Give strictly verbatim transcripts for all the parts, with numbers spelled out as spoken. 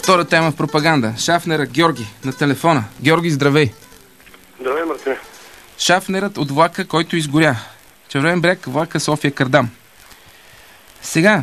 Втора тема в пропаганда. Шафнерът Георги на телефона. Георги, здравей. Здравей, Мартин. Шафнерът от влака, който изгоря. Червен бряг, влака София Кардам. Сега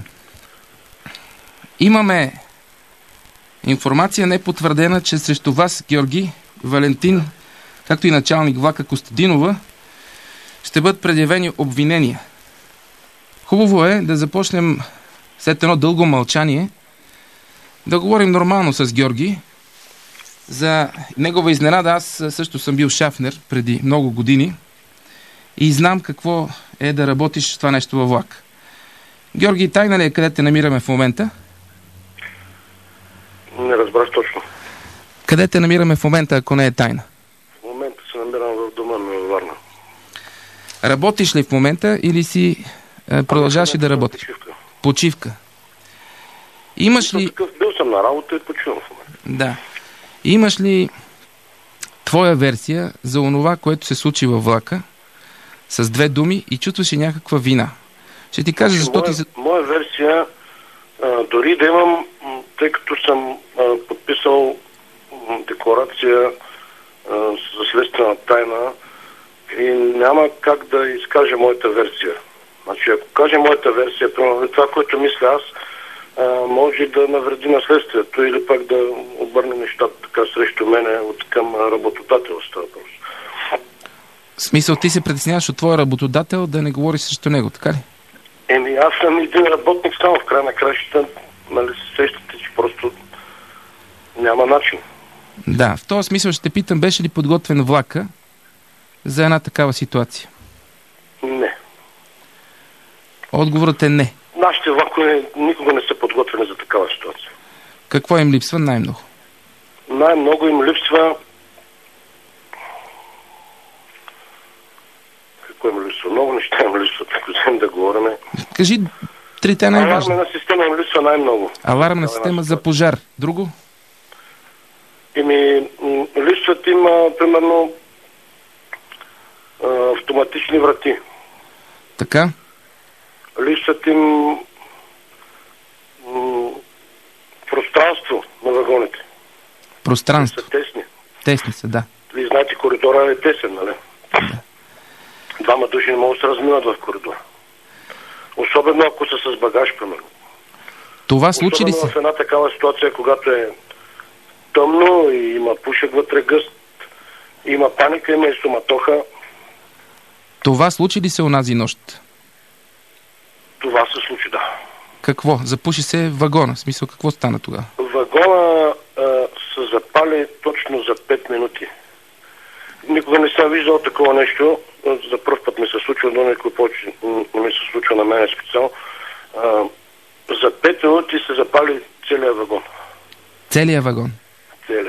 имаме информация непотвърдена, че срещу вас, Георги, Валентин, както и началник влака Костадинова, ще бъдат предявени обвинения. Хубаво е да започнем след едно дълго мълчание да говорим нормално с Георги. За негова изненада, аз също съм бил шафнер преди много години и знам какво е да работиш това нещо във влак. Георги, тайна ли е къде те намираме в момента? Не разбрах точно. Къде те намираме в момента, ако не е тайна? В момента се намирам в дома ми във Варна. Работиш ли в момента или си е, продължаваш ли да работиш? Почивка. Почивка. Имаш ли... Такъв, бил съм на работа и почивам в момента. Да. Имаш ли твоя версия за онова, което се случи във влака с две думи и чувстваш ли някаква вина? Ще ти кажа защо моя, ти... Моя версия, а, дори да имам, тъй като съм а, подписал м, декларация а, за следствена тайна и няма как да изкажа моята версия. Значи, ако кажа моята версия, примерно това, което мисля аз, а, може да навреди наследствието или пак да обърне нещата така срещу мене от към работодателства. В смисъл, ти се притесняваш от твоя работодател да не говориш срещу него, така ли? Еми, аз съм един работник само в края на кращата, нали се сещате, че просто няма начин. Да, в този смисъл ще те питам, беше ли подготвен влака за една такава ситуация? Не. Отговорът е не. Нашите влакове никога не са подготвени за такава ситуация. Какво им липсва най-много? Най-много им липсва... Какво им липсва? Много неща им липсват, ако взем да говорим. Кажи трите най-важни. Алармна система им липсва най-много. Алармна система за пожар. Друго? Еми, м, липсват им, а, примерно, а, автоматични врати. Така? Липсват им м, пространство на вагоните. Пространство. Са тесни. Тесни са, да. Вие знаете, коридора е тесен, нали? Да. Двама души не могат да се разминат в коридора. Особено ако са с багаж, примерно. Това случи ли Особено се? в една такава ситуация, когато е тъмно и има пушек вътре гъст, има паника, има и суматоха. Това случи ли се онази нощ? Това се случи, да. Какво? Запуши се вагона. В смисъл, какво стана тогава? Вагона а, се запали точно за пет минути. Никога не съм виждал такова нещо. За първ път ми се случва, но никога повече не ми се случва на мен специално. А, за пет минути се запали целият вагон. Целият вагон. Целият.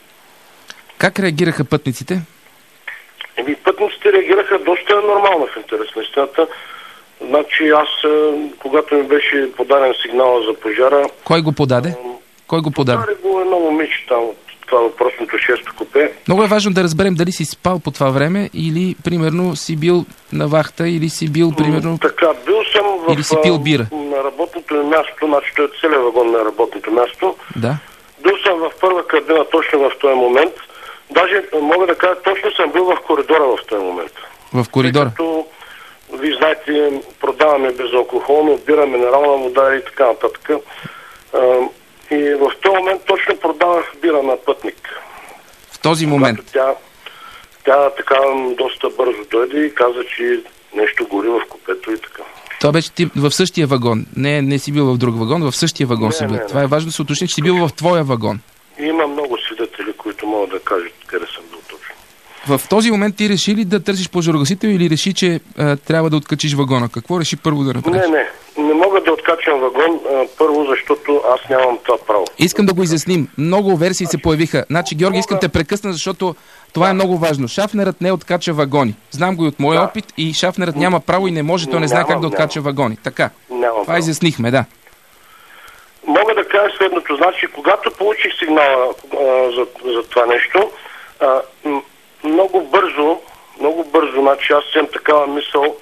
Как реагираха пътниците? Еми, пътниците реагираха доста нормално в интерес на истината. Значи аз, когато ми беше подаден сигнал за пожара... Кой го подаде? Кой го подаде? Подаде го едно момиче там от това въпросното шесто купе. Много е важно да разберем дали си спал по това време или, примерно, си бил на вахта или си бил, примерно... Така, бил съм в... Или си пил бира. На работното ми място, значи това е целият вагон на работното място. Да. Бил съм в първа кабина точно в този момент. Даже мога да кажа, точно съм бил в коридора в този момент. В коридора? Като, вие знаете, продаваме безалкохолно, бира, минерална вода и така нататък. А, и в този момент точно продавах бира на пътник. В този момент? Тя, тя така доста бързо дойде и каза, че нещо гори в купето и така. Това беше ти в същия вагон. Не, не си бил в друг вагон, в същия вагон не, си бил. Не, не. Това е важно да се уточни, че си бил в твоя вагон. Има много свидетели, които могат да кажат къде съм бил точно. В този момент ти реши ли да търсиш пожарогасител или реши, че а, трябва да откачиш вагона? Какво реши първо да направиш? Не, не. Не мога да откачам вагон, а, първо, защото аз нямам това право. Искам да го изясним. Много версии се появиха. Значи, Георги, искам те прекъсна, защото това е много важно. Шафнерът не откача вагони. Знам го и от моя Да. опит и шафнерът няма право и не може, той не знае Нямам, как да откача нямам. вагони. Така. Нямам Това право. изяснихме, да. Мога да кажа следното. Значи, когато получих сигнала а, за, за това нещо, а, м- много бързо, много бързо, значи аз имам такава мисъл,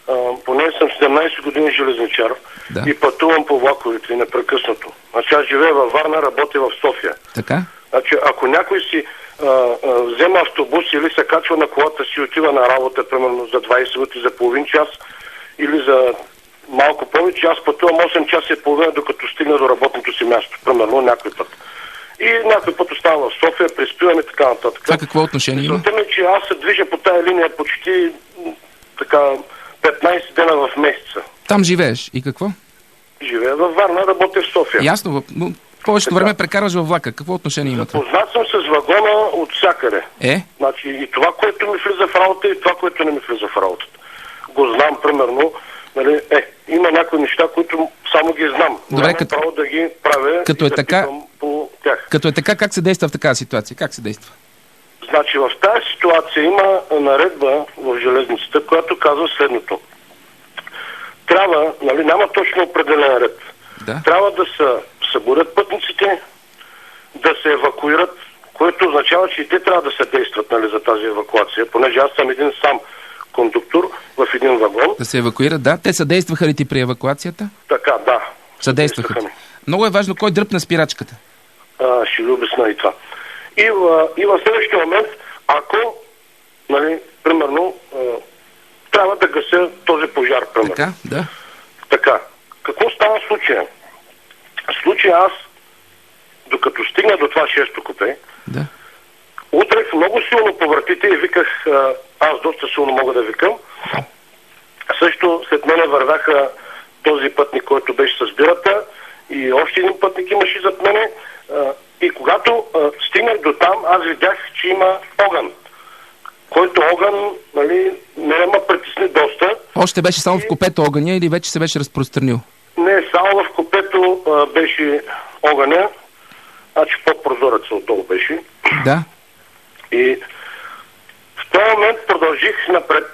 а, поне съм седемнайсет години железничар Да. и пътувам по влаковете непрекъснато. Значи аз живея във Варна, работя в София. Така? Значи ако някой си а, а, взема автобус или се качва на колата си и отива на работа, примерно за двайсет минути, за половин час или за малко повече, аз пътувам осем часа и половина, докато стигна до работното си място, примерно някой път. И някой път остава в София, приспивам и така нататък. Това какво отношение има? Мисълта ми, че аз се движа по тая линия почти така петнайсет дена в месеца. Там живееш. И какво? Живея във Варна, работя в София. Ясно, но повечето Така. време прекараш във влака. Какво отношение има това? Познат съм с вагона от всякъде. Е? Значи и това, което ми влиза в работа, и това, което не ми влиза в работата. Го знам, примерно, нали, е, има някои неща, които само ги знам. Добре, Нямам като- право да ги правя като и е да така- питам по тях. Като е така, как се действа в такава ситуация? Как се действа? Значи в тази ситуация има наредба в железницата, която казва следното. Трябва, нали, няма точно определен ред. Да. Трябва да се събудят пътниците, да се евакуират, което означава, че и те трябва да се действат, нали, за тази евакуация, понеже аз съм един сам кондуктор в един вагон. Да се евакуират, да. Те съдействаха ли ти при евакуацията? Така, да. Съдействаха ти. ми. Много е важно кой дръпна спирачката. А, ще ви обясня и това. И, в, и в следващия момент, ако, нали, примерно, а, трябва да гася този пожар, примерно. Така, да. Така. Какво става в случая? В случая аз, докато стигна до това шесто купе, Да. удрях много силно по вратите и виках, а, аз доста силно мога да викам. Също след мене вървяха този пътник, който беше с бирата, и още един пътник имаше зад мене. А, и когато а, стигнах до там, аз видях, че има огън. Който огън, нали, мене ме притисни доста. Още беше само в купето огъня или вече се беше разпространил? Не, само в купето а, беше огъня, значи под прозореца отдолу беше. Да. И в този момент продължих напред,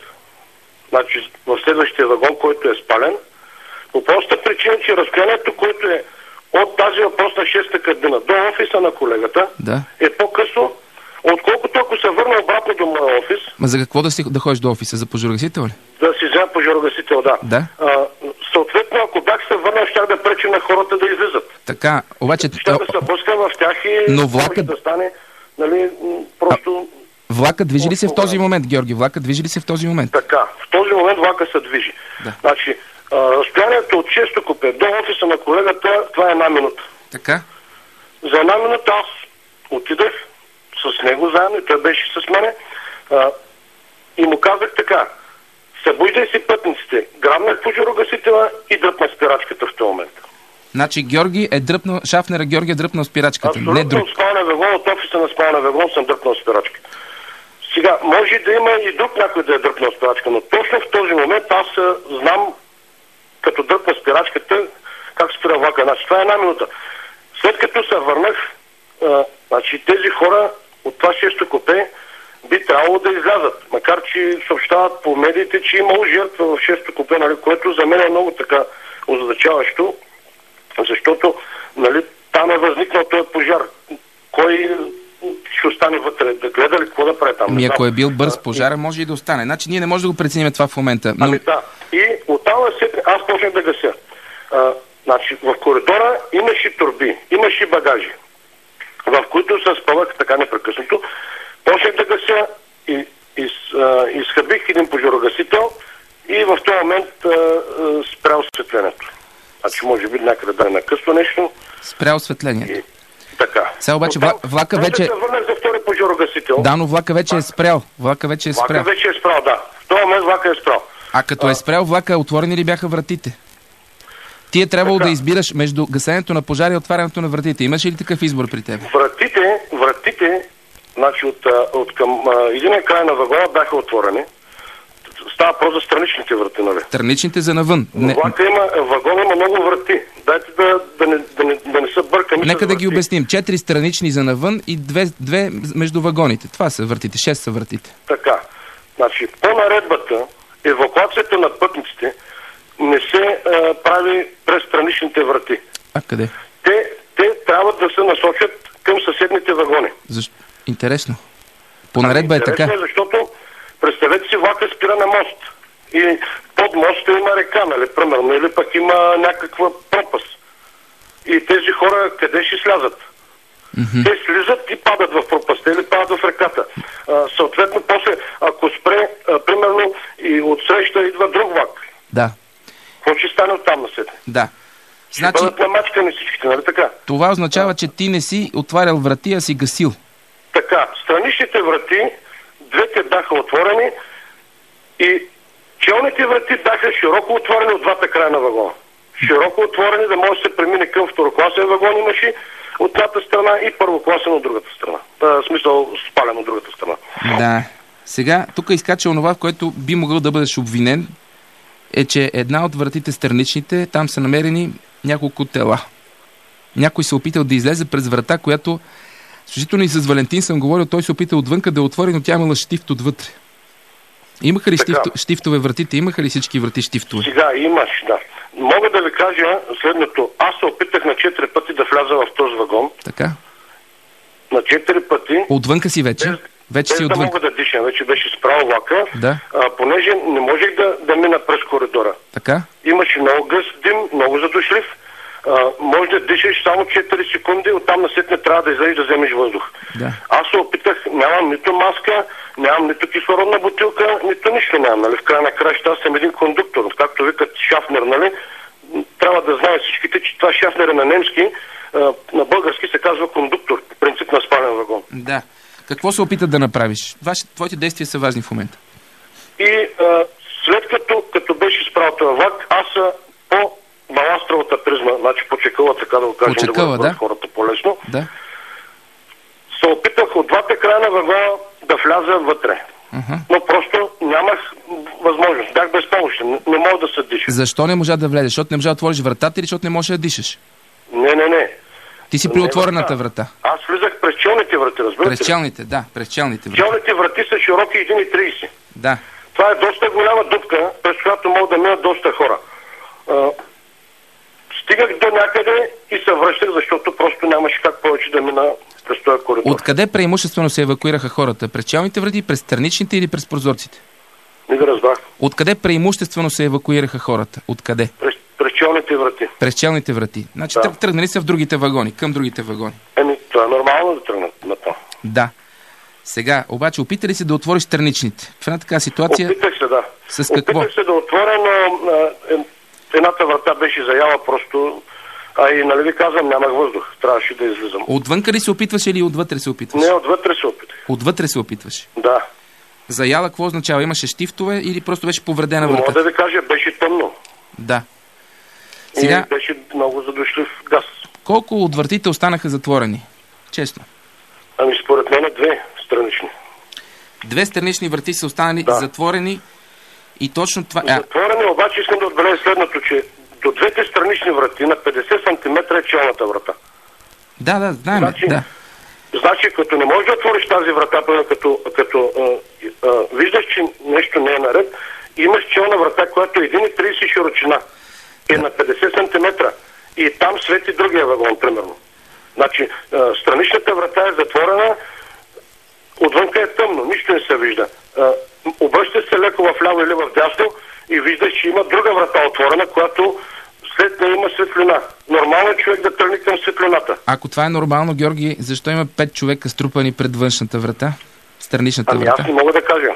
значи в следващия вагон, който е спален, по простата причина, че разстоянието, което е от тази въпросна шеста кабина до офиса на колегата, Да. е по-късно, отколкото ако се върна обратно до моя офис, Ма за какво да, си, да ходиш до офиса? За пожарогасител ли? да си взема пожарогасител, да. Да. А, съответно, ако бях се върнал, щях да пречим на хората да излизат. Така, обаче... Щях да се блъскам в тях и Но може влакът- да стане, нали, м, просто... Влакът движи ли се в този момент, Георги? Влакът движи ли се в този момент? Така, в този момент влака се движи. Да. Значи, а, разстоянието от шесто купе до офиса на колегата, това е една минута. Така? За една минута аз отидах с него заедно и той беше с мене а, и му казах така: събуждай си пътниците. Грабнах пожарогасителя и дръпнах спирачката в този момент. Значи Георги е дръпнал, шафнера Георги е дръпнал спирачката, не Абсолютно друг. от спалния вагон, от офиса на спалния вагон съм дръпнал спирачка. Сега, може да има и друг някой да е дръпнал спирачка, но точно в този момент аз а, знам, като дръпна спирачката, как спира влака. Значи, това е една минута. След като се върнах, а, значи тези хора от това шесто купе би трябвало да излязат. Макар че съобщават по медиите, че имало жертва в шесто купе, нали, което за мен е много така озадачаващо, защото, нали, там е възникнал този пожар. Кой ще остане вътре? Да гледа ли какво да прави там? Ми Не ако знам. е бил бърз пожара, може и да остане. Значи ние не можем да го преценим това в момента. Но... Ами да. И оттам се аз почнах да гася. А, значи, в коридора имаше турби, имаше багажи, в които се спавах така непрекъснато. Почнах да гася и из, а, изхъбих един пожарогасител и в този момент а, а, спря осветлението. Значи може би някъде да е накъсва нещо. Спря осветлението. И така. Сега обаче Оттам- вла- влака после вече- се върнах за втори пожарогасител. Да, но влака вече е спрял. Влака вече е Влака спрял. вече е спрял, да. В този момент влака е спрял. А като е спрял влака, отворени ли бяха вратите? Ти е трябвало Така. да избираш между гасенето на пожара и отварянето на вратите. Имаш ли такъв избор при теб? Вратите, вратите, значи от, а, от към а, единия край на вагона бяха отворени. Става просто за страничните врати, нали? Страничните за навън. Не, Влака има, вагон има много врати. Дайте да, да, не, да, не, да не са бъркани. нека с да ги врати. обясним. Четири странични за навън и две, две между вагоните. Това са вратите. Шест са вратите. Така. Значи, по наредбата, евакуацията на пътниците не се а, прави през страничните врати. А къде? Те, те трябва да се насочат към съседните вагони. Защо? Интересно. По наредба е така. Интересно е, защото представете си, влака спира на мост. И под моста има река, нали, примерно, или пък има някаква пропаст. И тези хора къде ще слязат? Mm-hmm. Те слизат и падат в пропаста или падат в реката. А, съответно, после, ако спре, а, примерно, и отсреща идва друг влак. Да. Какво ще стане оттам насетне? Да. Ще Значи, бъдат намачкани всичките, нали така? това означава, че ти не си отварял врати, а си гасил. Така, страничните врати, двете бяха отворени и челните врати бяха широко отворени от двата края на вагона. Широко отворени, да може да се премине към второкласен вагон имаше от едната страна и първокласен от другата страна. В смисъл, спален от другата страна. Да. Сега, тук изкача онова, в което би могъл да бъдеш обвинен, е, че една от вратите страничните, там са намерени няколко тела. Някой се опитал да излезе през врата, която, служително и с Валентин съм говорил, той се опитал отвънка да отвори, но тя имала щифт отвътре. Имаха ли щифто, щифтове вратите? Имаха ли всички врати щифтове? Сега имаш, да. Мога да ви кажа следното. Аз се опитах на четири пъти да вляза в този вагон. Така? На четири пъти. Отвънка си вече? Без, вече без си да отвънка. мога да дишам. Вече беше спрял влака. Да. А, понеже не можех да, да мина през коридора. Така? Имаше много гъст дим, много задушлив. А, може да дишаш само четири секунди, оттам насетне трябва да излезеш да вземеш въздух. Да. Аз се опитах, нямам нито маска, нямам нито кислородна бутилка, нито нищо нямам. Нали? В края на краща аз съм един кондуктор. Както викат Шафнер, нали? Трябва да знаят всичките, че това Шафнер е на немски, а, на български се казва кондуктор, по принцип на спален вагон. Да. Какво се опитат да направиш? Ваши, твоите действия са важни в момента. И а, след като, като беше спрял този влак, аз по баластровата призма, значи по чекъла, така да го кажем, Почекъла, да го да. хората по-лесно, Да. се опитах от двата края на вагона да вляза вътре. Uh-huh. Но просто нямах възможност. Бях безпомощен. Не, не мога да се диша. Защо не можа да влезеш? Защото не можа да отвориш вратата или защото не можеш да дишаш? Не, не, не. Ти си при отворената врата. Аз влизах през челните врати, разбирате ли? През челните, да, през челните врати. Челните врати са широки един цяло тридесет. Да. Това е доста голяма дупка, през която могат да минат доста хора. А, стигах до някъде и се връщах, защото просто нямаше как повече да мина през този коридор. Откъде преимуществено се евакуираха хората? През челните врати, през страничните или през прозорците? Не ви разбрах. Откъде преимуществено се евакуираха хората? Откъде? През, през челните врати. През челните врати. Значи Да. тръгнали са в другите вагони, към другите вагони. Еми, това е нормално да тръгнат на това. Да. Сега, обаче, опита ли се да отвориш страничните? В една така ситуация... Опитах се, да. С какво? Опитах се да отворя, но а, едната врата беше заяла просто, а и нали ви казвам, нямах въздух. Трябваше да излизам. Отвънка ли се опитваш или отвътре се опитваш? Не, отвътре се опитах. Отвътре се опитваш. Да. Заяла какво означава? Имаше щифтове или просто беше повредена Мога вратата? да ви кажа, беше тъмно. Да. Сега, И беше много задушлив газ. колко от вратите останаха затворени? Честно. Ами според мен две странични. Две странични врати са останали Да. затворени и точно това... А, Затворени, обаче искам да отбележа следното, че до двете странични врати на петдесет сантиметра е челната врата. да, да, знаем. Значи, Да. значи, като не можеш да отвориш тази врата, като, като а, а, виждаш, че нещо не е наред, имаш челна врата, която е един цяло тридесет широчина. Е на петдесет сантиметра. И там свети другия вагон, примерно. Значи, а, страничната врата е затворена, отвънка е тъмно, нищо не се вижда. А, обръщаш се леко в ляво или в дясно и виждаш, че има друга врата отворена, която след нея има светлина. Нормално е човек да тръгне към светлината. Ако това е нормално, Георги, защо има пет човека струпани пред външната врата? Страничната Ами врата? аз не мога да кажа.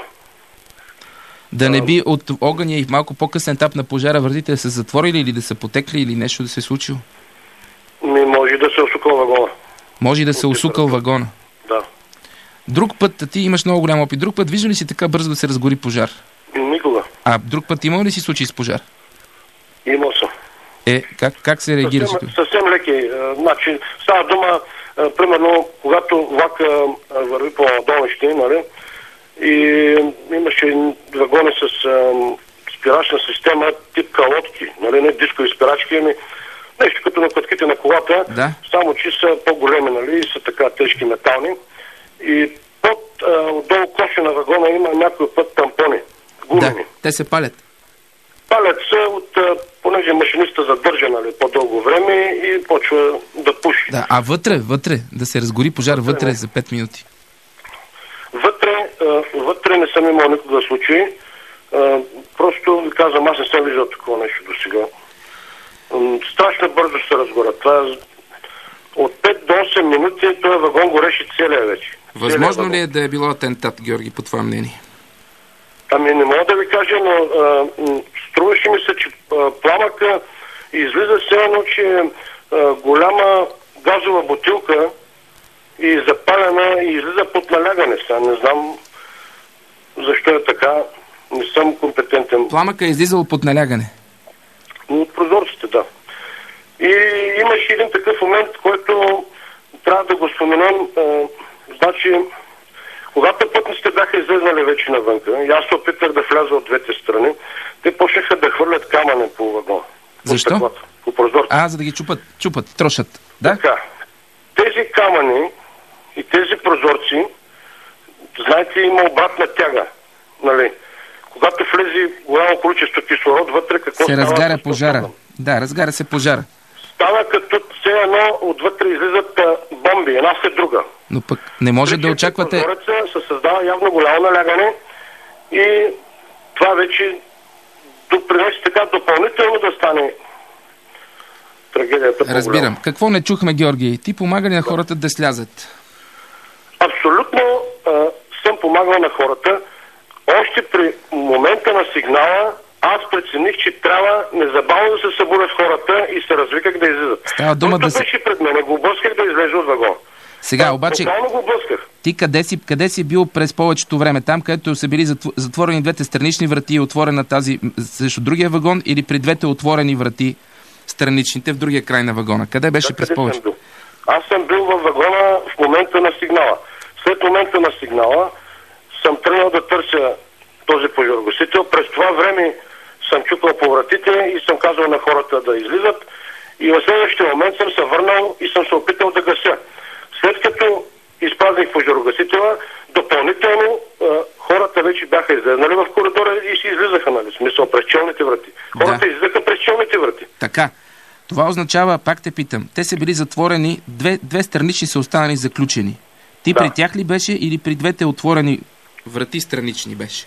Да не би от огъня и в малко по-късен етап на пожара вратите да са затворили или да са потекли или нещо да се е случило? Не може да се усукал вагона. Може и да се усукал вагона. Да. Друг път, ти имаш много голям опит, друг път вижда ли си така бързо да се разгори пожар? Никога. А друг път имал ли си случай с пожар? Имал съм. Е, как, как се реагираш? Съвсем, съвсем леки. А, значи, става дума, а, примерно, когато влака а, върви по долнище, нали, и имаше вагони с а, спирачна система, тип калотки, нали, не дискови спирачки, ами нещо като на пътките на колата, Да. само че са по-големи, нали, и са така тежки метални. И под, а, отдолу коша на вагона има някой път тампони, гумени. Да, те се палят. Палят се от, а, понеже машиниста задържа, нали, по-дълго време и почва да пуши. Да, а вътре, вътре, да се разгори пожар вътре не. за пет минути. Вътре, а, вътре не съм имал никога случай. А, просто ви казвам, аз не съм виждал такова нещо до сега. Страшно бързо се разгорят. Това е... От пет до осем минути този вагон гореше целия вече. Възможно ли е да е било атентат, Георги, по това мнение? Ами не мога да ви кажа, но а, струваше ми се, че а, пламъка излиза все едно, че а, голяма газова бутилка и запалена и излиза под налягане. Сега не знам защо е така. Не съм компетентен. Пламъка е излизал под налягане? От прозорците, да. И имаше един такъв момент, който трябва да го споменам. А, значи, когато пътниците бяха излезнали вече навънка, и аз се опитах да вляза от двете страни, те почнаха да хвърлят камъни по вагона. Защо? По стъклата, по прозорците. А, за да ги чупат, чупат, трошат. Да? Така. Тези камъни и тези прозорци, знаете, има обратна тяга. Нали? Когато влезе голямо количество кислород вътре, какво се става? разгаря пожара. Да, разгаря се пожара. Става като все едно отвътре излизат а, бомби, една след друга. Но пък не може да очаквате... Прозореца се създава явно голямо налягане и това вече допринесе така допълнително да стане трагедията по-голяма. Разбирам. Какво не чухме, Георги? Ти помага ли на хората да слязат? Абсолютно а, съм помагал на хората. Още при момента на сигнала аз прецених, че трябва незабавно да се събудят хората и се развиках да излизат. Става дума Който да се... беше пред мен, го блъсках да излезе от вагона. Сега, обаче, Тотално го блъсках. ти къде си, къде си бил през повечето време? Там, където са били затворени двете странични врати и отворена тази срещу другия вагон, или при двете отворени врати страничните в другия край на вагона? Къде беше Да, през къде повечето? съм бил? Аз съм бил във вагона в момента на сигнала. След момента на сигнала съм тръгнал да търся този пожарогасител. През това време съм чукал по вратите и съм казал на хората да излизат. И в следващия момент съм се върнал и съм се опитал да гася. След като изпразних пожарогасителя, допълнително а, хората вече бяха излезнали в коридора и си излизаха, нали? В смисъл, през челните врати. Хората Да. излизаха през челните врати. Така. Това означава, пак те питам, те са били затворени, две, две странични са останали заключени. Ти Да. при тях ли беше или при двете отворени врати странични беше?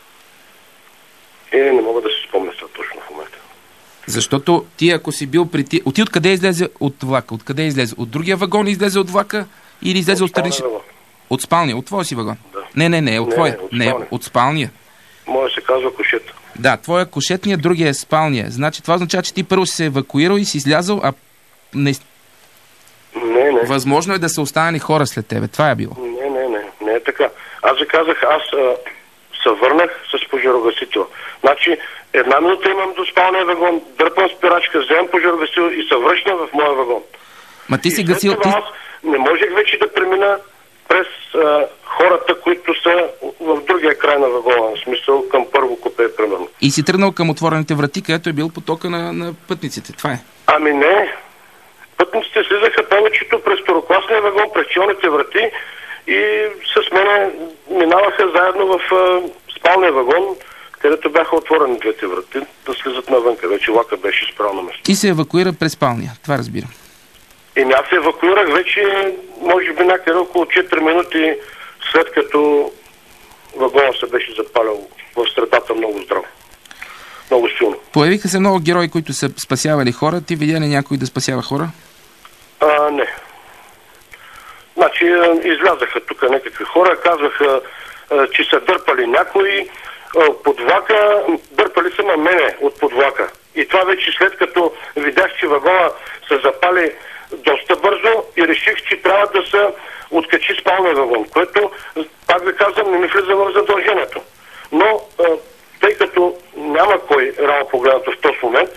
Е, не мога да се спомня сега точно в момента. Защото ти, ако си бил при ти... Ти откъде излезе от влака? Откъде излезе? От другия вагон излезе от влака или излезе от, от странични? От спалния. От твоя си вагон? Да. Не, не, не, от Не, твоя. не, от Не, спалния. от спалния. Може да се казва кошета. Да, твоя кошетния, другия е спалния. Значи това означава, че ти първо си се евакуирал и си излязъл, а не... Не, не. Възможно е да са останали хора след тебе. Това е било. Не, не, не. Не е така. Аз ви казах, аз а, се върнах с пожарогасител. Значи, една минута имам до спалния вагон, дърпам спирачка, вземам пожарогасител и се връщам в моя вагон. Ма ти си И след гасил... това Ти... аз не можех вече да премина през а, хората, които са в другия край на вагона, в смисъл към първо купе, примерно. И си тръгнал към отворените врати, където е бил потока на, на пътниците. Това е. Ами не. Пътниците слизаха повечето през второкласния вагон, през челните врати и с мене минаваха заедно в а, спалния вагон, където бяха отворени двете врати, да слизат навънка. Вече влака беше спрял на место. Ти се евакуира през спалния. Това разбирам. И аз се евакуирах вече, може би някъде около четири минути след като вагона се беше запалял в средата много здраво. Много силно. Появиха се много герои, които са спасявали хора. Ти видя ли някой да спасява хора? А, не. Значи излязаха тук някакви хора, казваха, че са дърпали някои под влака, дърпали са на мене от под влака. И това вече след като видях, че вагона се запали доста бързо и реших, че трябва да се откачи спалния вагон, което, пак ви казвам, не ми влиза в задължението. Но, тъй като няма кой рано погледнато в този момент,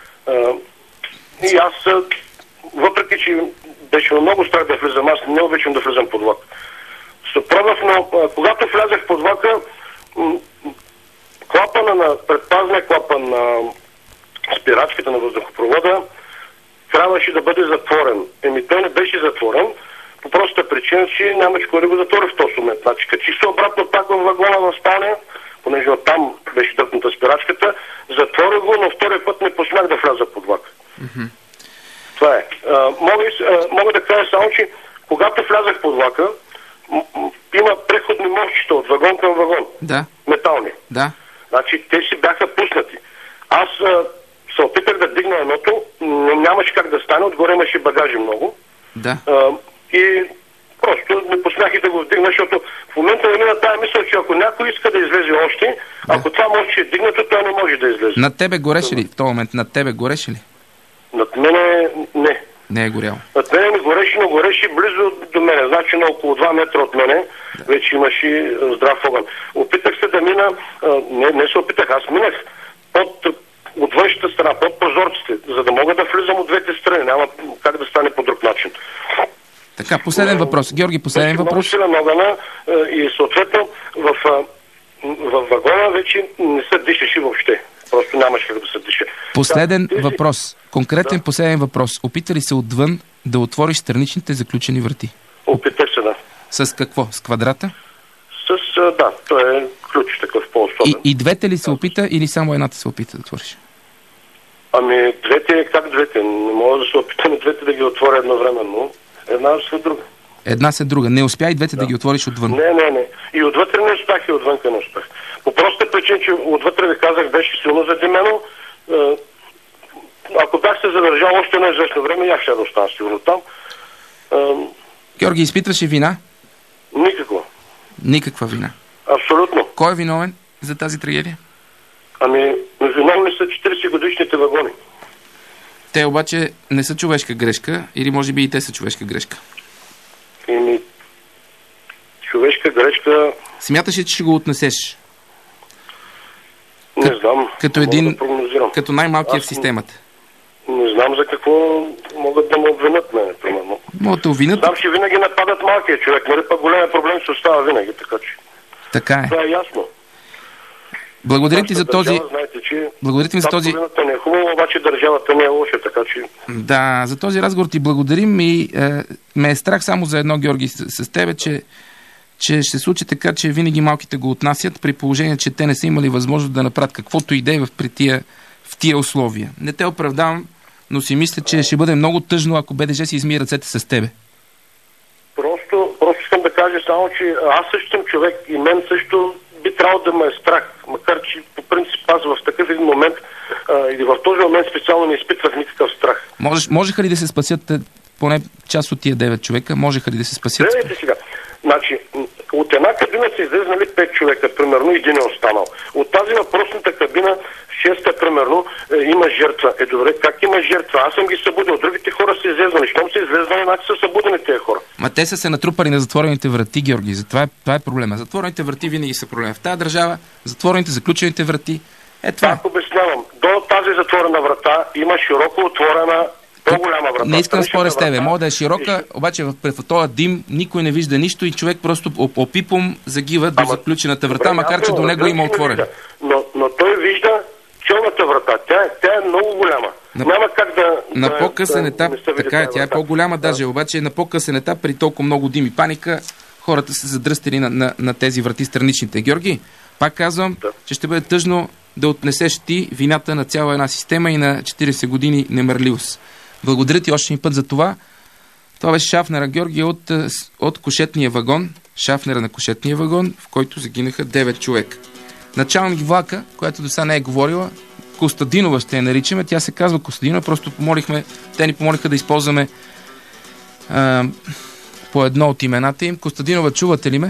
и аз, въпреки че беше много страх да влизам, аз не обичам да влизам под влак. Се пробвах, но когато влязах под влака, клапана на предпазния клапан на спирачката на въздухопровода трябваше да бъде затворен. Еми той не беше затворен, по простата причина, че нямаше кой да го затвори в този момент. Значи качих се обратно пак в вагона в спалня, понеже оттам беше дръпната спирачката, затворих го, но втория път не посмях да вляза под влак. Mm-hmm. Това е. А, мога, а, мога да кажа само, че когато влязах под влака, м- м- има преходни мостчета от вагон към вагон. Да. Метални. Да. Значи те си бяха пуснати. Аз а, се опитах да дигна едното, но нямаше как да стане, отгоре имаше багажи много. Да. А, и просто не посмях и да го вдигна, защото в момента да мина тая мисъл, че ако някой иска да излезе още, да. ако това може е дигнато, той не може да излезе. Над тебе гореше ли в този момент? Над тебе гореше ли? Над мене не. Не е горяло. Над мене не гореше, но гореше близо до мене. Значи на около два метра от мене да. вече имаше здрав огън. Опитах се да мина, а, не, не се опитах, аз минах под, от външната страна, под прозорците, за да мога да влизам от двете страни. Няма как да стане по друг начин. Така, последен въпрос. Георги, последен въпрос. Много силен огъна и съответно в, в вагона вече не се дишаше въобще. Просто нямаше как да се диша. Последен тези... въпрос. Конкретен да. последен въпрос. Опита ли се отвън да отвориш страничните заключени врати? Опитах се, да. С какво? С квадрата? С, да, той е ключ такъв по-особен. И, и двете ли се опита или само едната се опита да отвориш? Ами, двете, как двете? Не мога да се опитам двете да ги отворя едновременно. Една след друга. Една след друга. Не успя и двете да, да ги отвориш отвън? Не, не, не. И отвътре не успях, и отвънка не успях. По простата причина, че отвътре ви казах, беше силно задимено. Ако бях се задържал още на известно време, я ще да остана сигурно там. Георги, изпитваше вина? Никакво. Никаква вина? Абсолютно. Кой е виновен за тази трагедия? Ами, виновни са четиридесет годишните вагони. Те обаче не са човешка грешка или може би и те са човешка грешка? Еми, човешка грешка... Смяташ ли, че ще го отнесеш? Не знам. Като един... Да като най-малкият в системата? Не знам за какво могат да ме обвинят мене, примерно. Могат да обвинят? Знам, че винаги нападат малкият човек, нали пък големия проблем се остава винаги, така че... Така е. Това е ясно. Благодаря ти за този... Държава, знаете, че... Благодаря ти за този... не е хубаво, обаче държавата не е лоша, така че... Да, за този разговор ти благодарим и е, ме е страх само за едно, Георги, с, с тебе, че, че ще случи така, че винаги малките го отнасят, при положение, че те не са имали възможност да направят каквото и да е в, тия, в тия условия. Не те оправдавам, но си мисля, че ще бъде много тъжно, ако БДЖ си измие ръцете с тебе. Просто, просто искам да кажа само, че аз също съм човек и мен също би трябвало да ме е страх, макар че по принцип аз в такъв един момент а, или в този момент специално не изпитвах никакъв страх. Можеш, можеха ли да се спасят поне част от тия девет човека? Можеха ли да се спасят? Гледайте сега. Значи, от една кабина са излезнали пет човека, примерно, един е останал. От тази въпросната кабина, шеста, примерно, е, има жертва. Е, добре, как има жертва? Аз съм ги събудил. Другите хора са излезнали. Щом са излезнали, значи са събудени тези хора. Ма те са се натрупали на затворените врати, Георги. За това е, това е проблема. Затворените врати винаги са проблем. В тази държава затворените, заключените врати. Е, това. Как обяснявам? До тази затворена врата има широко отворена по-голяма врата. Не искам да споря с тебе. Мога да е широка, обаче в този дим никой не вижда нищо и човек просто опипом загива до Ама, заключената врата, добре, макар че до него има отворена. Но, но той вижда челната врата. Тя, тя е много голяма. На, Няма как да... На да, по-късен да, етап, да така е, тя е по-голяма да. даже, обаче на по-късен етап при толкова много дим и паника хората са задръстили на, на, на тези врати страничните. Георги, пак казвам, да. че ще бъде тъжно да отнесеш ти вината на цяла една система и на четиридесет години немърливост. Благодаря ти още един път за това. Това беше шафнера Георги от, от кошетния вагон, шафнера на кошетния вагон, в който загинаха девет човека. Началник влака, която до сега не е говорила, Костадинова ще я наричаме, тя се казва Костадинова, просто помолихме, те ни помолиха да използваме а, по едно от имената им. Костадинова, чувате ли ме?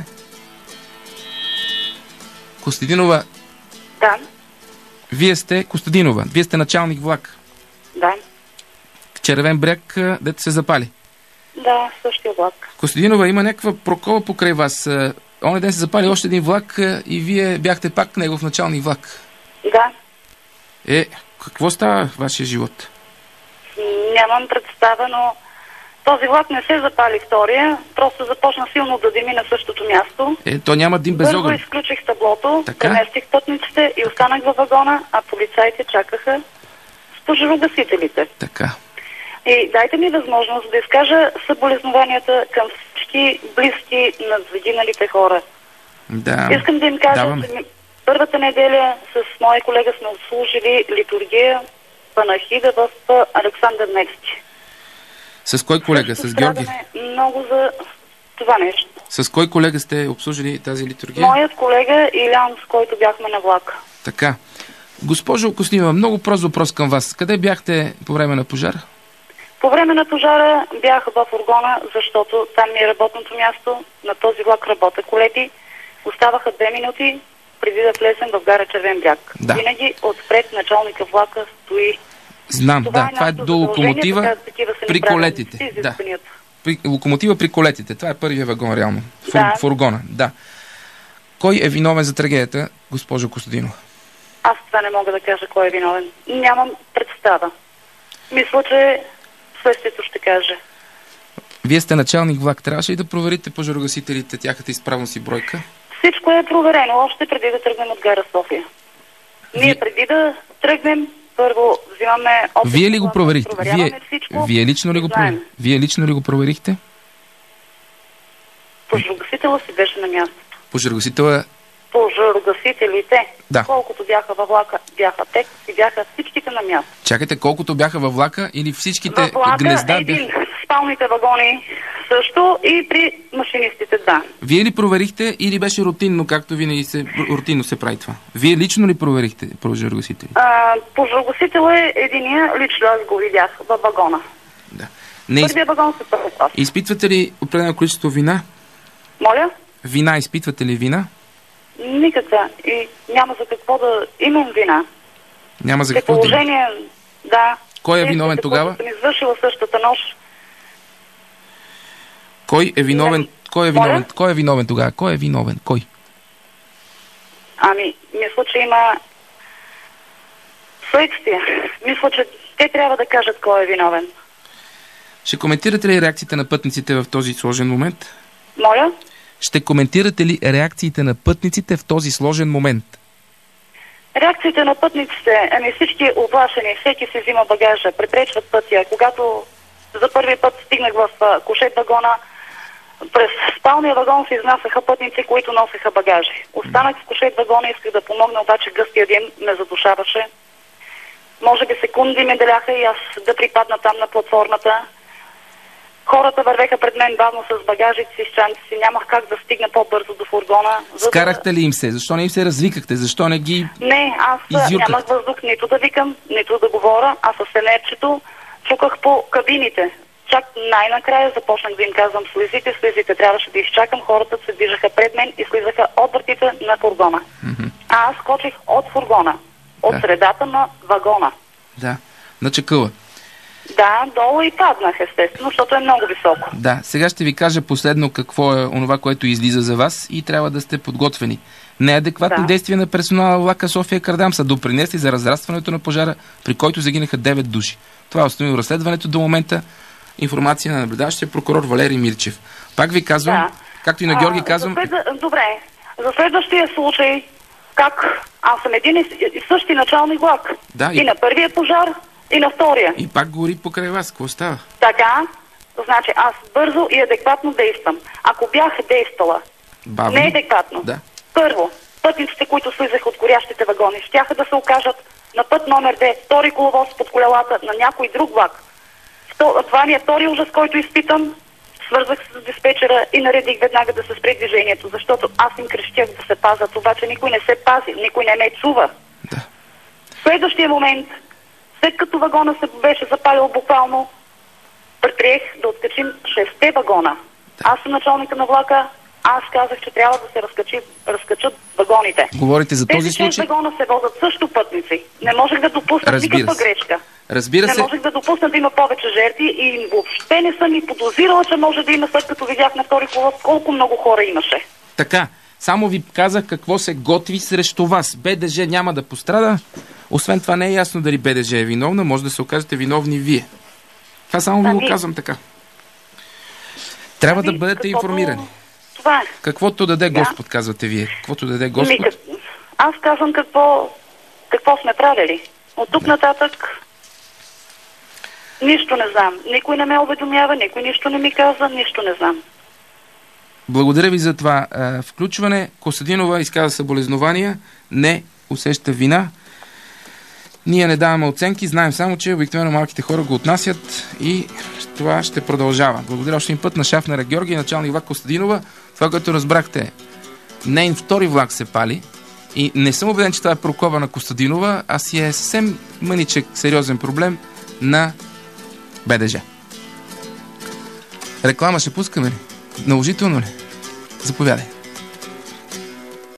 Костадинова. Да. Вие сте Костадинова, вие сте началник влак. Да. Червен бряг, дето се запали. Да, същия влак. Костадинова, има някаква прокола покрай вас. Оня ден се запали още един влак и вие бяхте пак негов началник влак. Да. Е, какво става в вашия живот? Нямам представа, но този влак не се запали втория, просто започна силно да дими на същото място. Е, то няма дим без огън. Бързо изключих таблото, така? преместих пътниците и останах във вагона, а полицаите чакаха с пожарогасителите. Така. И дайте ми възможност да изкажа съболезнованията към всички близки на загиналите хора. Да. Искам да им кажа, Даваме. че първата неделя с моя колега сме обслужили литургия панахида в Александър Невски. С кой колега? С Георги? Много за това нещо. С кой колега сте обслужили тази литургия? Моят колега Илян, с който бяхме на влака. Така. Госпожо Костинова, много прост въпрос към вас. Къде бяхте по време на пожара? По време на пожара бях в фургона, защото там ми е работното място. На този влак работя колети. Оставаха две минути преди да влезем в гара Червен бряг. Да. Винаги отпред началника влака стои. Знам, Това да. е Това е нашето до локомотива задължение, така, такива са ни при правени колетите. Да. изискванията. При, локомотива при колетите. Това е първия вагон, реално. Фур, Да. Фургона, да. Кой е виновен за трагедията, госпожо Костадинова? Аз това не мога да кажа кой е виновен. Нямам представа. Мисля, че следствието ще каже. Вие сте началник влак. Трябваше ли да проверите пожарогасителите, тяхната изправност и бройка? Всичко е проверено още преди да тръгнем от гара София. Ние Вие- преди да тръгнем, първо взимаме опит. Вие ли го проверихте? Проверяваме Вие, всичко. вие лично ли го и знаем. проверихте? Вие лично ли го проверихте? Пожарогасителя си беше на мястото. Пожарогасителя. Пожарогасителите, Да. колкото бяха във влака, бяха те и бяха всичките на място. Чакайте, колкото бяха във влака или всичките Във влака гнезда един, бяха... спалните вагони също и при машинистите, да. Вие ли проверихте или беше рутинно, както винаги се, рутинно се прави това? Вие лично ли проверихте пожарогасители? А, пожарогасител е единия, лично аз го видях във вагона. Да. Не из... Първия вагон се първо клас. Изпитвате ли определено количество вина? Моля? Вина, изпитвате ли вина? Никаква. И няма за какво да имам вина. Няма за При какво да има. положение, да. Кой е действията, виновен тогава? които съм извършила същата нощ. Кой е виновен? Не. Кой е виновен? Моля? Кой е виновен тогава? Кой е виновен? Кой? Ами, мисля, че има следствие. Мисля, че те трябва да кажат кой е виновен. Ще коментирате ли реакциите на пътниците в този сложен момент? Моля? Ще коментирате ли реакциите на пътниците в този сложен момент? Реакциите на пътниците, ами всички оплашени, всеки си взима багажа, препречват пътя. Когато за първи път стигнах в а, кушет вагона, през спалния вагон се изнасяха пътници, които носеха багажи. Останах в кушет вагона, исках да помогна, обаче гъстия дим ме задушаваше. Може би секунди ме деляха и аз да припадна там на платформата. Хората вървеха пред мен бавно с багажите си, с чантите си. Нямах как да стигна по-бързо до фургона. За Скарахте ли им се? Защо не им се развикахте? Защо не ги... да... Не, аз Изюркахте. нямах въздух нито да викам, нито да говоря. Аз с фенерчето чуках по кабините. Чак най-накрая започнах да им казвам слезите, слезите. Трябваше да изчакам. Хората се движаха пред мен и слизаха от вратите на фургона. Мгм. А аз скочих от фургона. От Да. средата на вагона. Да, на чакъла. Да, долу и паднах, естествено, защото е много високо. Да, сега ще ви кажа последно какво е онова, което излиза за вас и трябва да сте подготвени. Неадекватни Да. действия на персонала влака София Кардам са допринесли за разрастването на пожара, при който загинаха девет души. Това е установило разследването до момента. Информация на наблюдаващия прокурор Валерий Мирчев. Пак ви казвам, Да. както и на Георги А, казвам... За след... Добре, за следващия случай, как аз съм един и с- и същи началник влак. Да, и- и... и на първия пожар, и на втория. И пак гори покрай вас. Какво става? Така, значи аз бързо и адекватно действам. Ако бях действала Бавно. неадекватно, Да. първо, пътниците, които слизаха от горящите вагони, щяха да се окажат на път номер две, втори коловоз под колелата на някой друг влак. Вто- Това ми е втори ужас, който изпитам. Свързах се с диспетчера и наредих веднага да се спре движението, защото аз им крещях да се пазят, обаче никой не се пази, никой не ме чува. Да. В следващия момент, след като вагона се беше запалил буквално, предприех да откачим шесте вагона. Аз съм началника на влака, аз казах, че трябва да се разкачи, разкачат вагоните. Говорите за този Тези шест случай? вагона се возят също пътници. Не можех да допусна Разбира никаква се. грешка. Разбира Не се, можех да допусна да има повече жертви и въобще не съм и подозирала, че може да има, след като видях на втори коловоз колко много хора имаше. така. Само ви казах какво се готви срещу вас. БДЖ няма да пострада. Освен това не е ясно дали БДЖ е виновна. Може да се окажете виновни вие. Това само ви го Ами- казвам така. Трябва да Ами, бъдете каквото- информирани. Това е. Каквото даде Да. Господ, казвате вие. Каквото даде Ми, Господ. как... Аз казвам какво, какво сме правили. От тук нататък нищо не знам. Никой не ме уведомява, никой нищо не ми каза, нищо не знам. Благодаря ви за това а, включване. Костадинова изказа съболезнования, не усеща вина. Ние не даваме оценки, знаем само, че обикновено малките хора го отнасят и това ще продължава. Благодаря още един път на Шафнера Георги, началник влак Костадинова. Това, което разбрахте, нейн втори влак се пали И не съм убеден, че това е прокоба на Костадинова, а си е съвсем мъничък сериозен проблем на БДЖ. Реклама ще пускаме ли? Наложително ли? Заповядай.